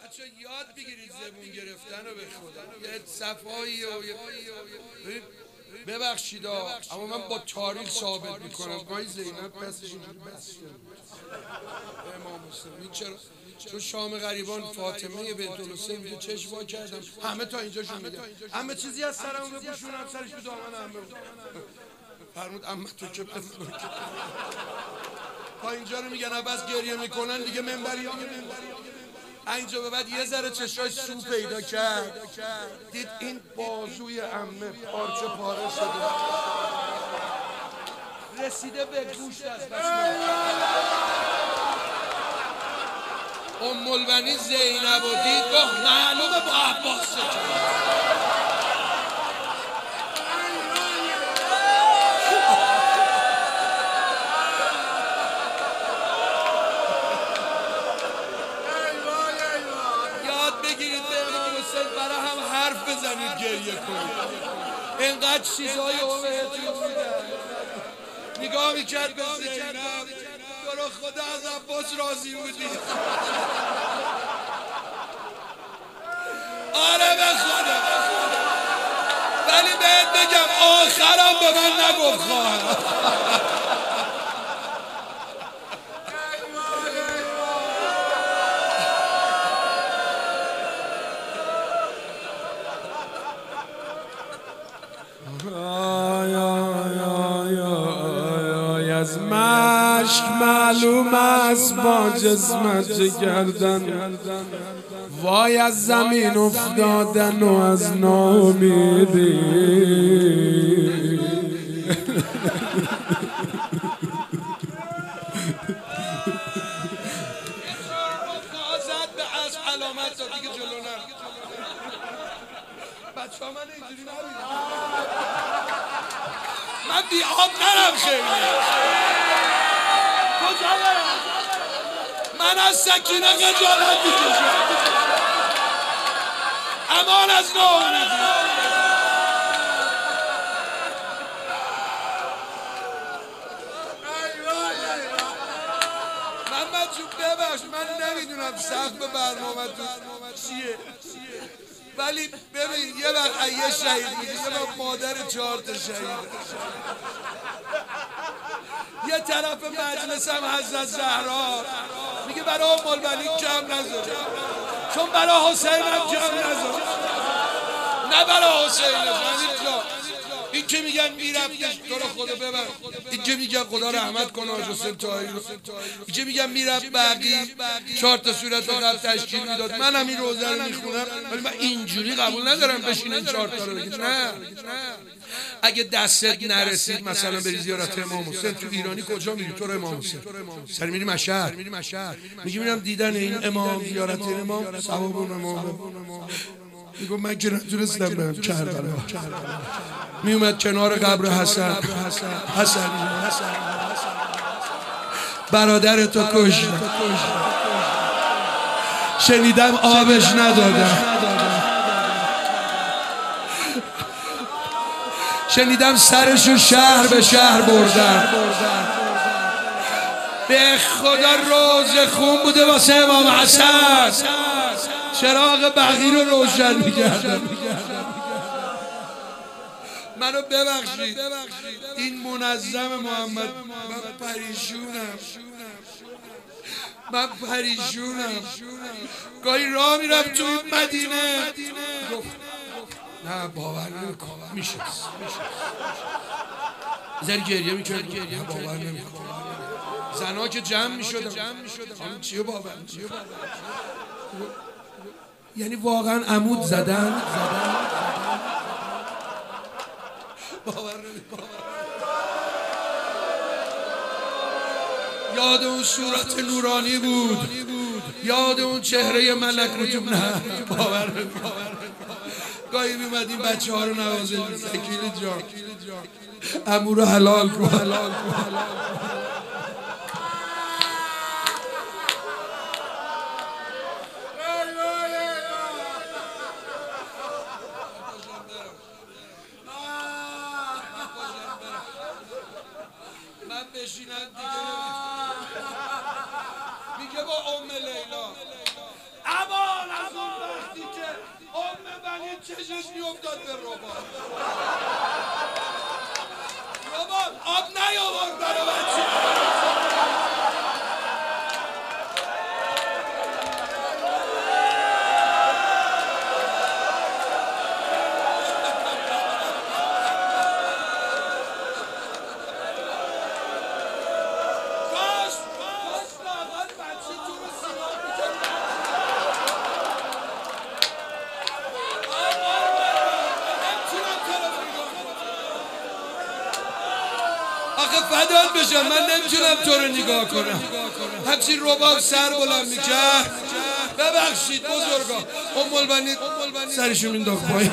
بچه یاد بگیرید زبون گرفتن رو به خدا، یه صفایی و ببخشید اما من با تاریخ ثابت میکنم گاهی زینب پسش اینجوری بس امام حسین. این چرا؟ چون شام غریبان فاطمه بنت الحسین میگه چشم وا کردم همه تا اینجاشون میگن همه چیزی از سرمو بپوشونم سرش تو دامن همه فرمود اما تو که تا اینجا رو میگن بس گریه میکنن دیگه منبری ها اینجا به بعد یه ذره چشاش سو پیدا کرد، دید این بازوی عمه پارچه پاره شده رسیده به گوشت از ام البنین زینب و دید گفت معلومه با عباس برای هم حرف بزنید گریه کنید، اینقدر چیزهای بهتون میدن. نگاه میکرد به زینب، تو رو خدا از عباس راضی بودی؟ آره به خدا، ولی بهت بگم آخرم به من نگفت خواهرم. از مشک معلوم است با جسمت گردن، وای از زمین افتادن و از ناامیدی. علامت داد دیگه جلو نر بچه ها من اینجوری نبیدم، من بی آب نرم خیلی کجا برم، من از سکینه خجالت میکشم، امان از ناامیدی. محمد جون ببخش من نمیدونم سقف برنامه تو چیه، ولی ببین یه وقت یه شهید میگه، یه وقت مادر 4 تا شهید، یه طرف مجلس هم حضرت زهرا میگه برای ام البنین کم نذار، چون برای حسین هم کم نذار، نه برای حسین این که میگن میرفتش تو رو خدا ببر، این که میگن خدا رحمت کنه حاج حسین طاهری رو، این که میگن میرفت بقی 4 تا سورت رو قبل تشکیل میداد، منم این روزه رو میخونم ولی من اینجوری قبول ندارم بشینن 4 تا رو بگید. نه اگه دستت نرسید مثلا بری زیارت امام حسین، تو ایرانی کجا میری؟ تو رو امام حسین سر میری مشهد، میگی میرم دیدن این امام، زیارت این امام، ثواب اون امام. میگم من که نتونستم برم کربلا، میومد کنار قبر حسن برادر تو کشت، شنیدم آبش ندادم، شنیدم سرشو شهر به شهر بردن، به خدا روز خون بوده واسه امام حسن، چراغ بقی رو روشن می‌کردم. منو ببخشید این منظم محمد، من پریشونم گاهی راه میرم تو این مدینه گفت نه باور نمیکنم میشه زری گریه میکرد باور نمیکنم، زنها که جمع میشدم خانم چیه باور یعنی واقعا عمود زدن باور نمیکنم. یاد اون صورت نورانی بود، یاد اون چهره ملک رجوب، نه باور نمیکنم. گاهی میمدیم بچه ها رو نوازه، سکیل جان عمو رو حلال کن، من بشینم دیگه میگه با ام لیلا امان از اون وقتی که بنی چشش میافتاد به رباب. رباب آب نیاورد برای بچه. آخه فدات بشم من نمیتونم تو رو نگاه کنم. همچین رباب سر بلند میکرد. ببخشید بزرگا. البنی سرشو مینداخت پایین.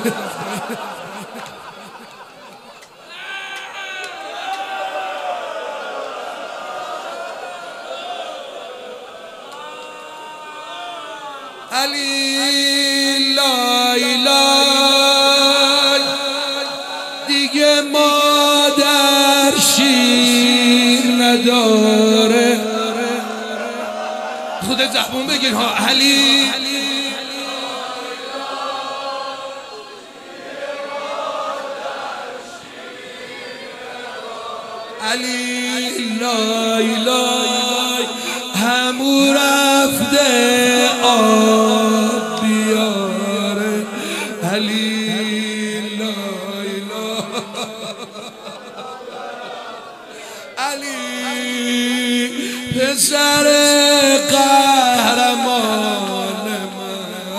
علی لای لای دیگه مادر شیر نداره. خودت زبون بگیر ها. علی علی لای لای همو رفته آب بیاره. علی لای لای علی پسر قهرمان من.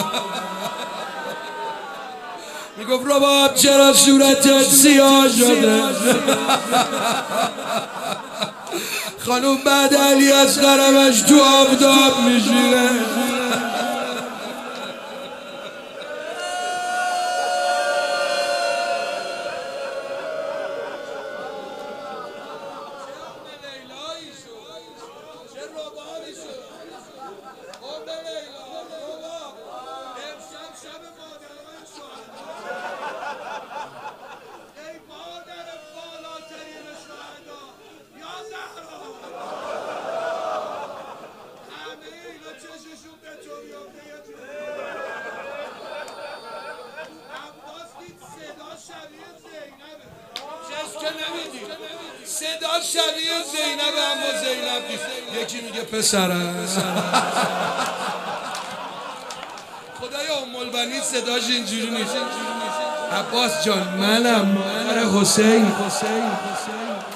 میگفت رباب چرا صورتت سیاه شده؟ خانوم بعد علی از قرمش تو آفتاب میشینه. صدا شبیه زینب اما زینب نیست. یکی میگه پسرم. خدایا البنی صداش اینجوری نیست. عباس جان منم مادر حسین.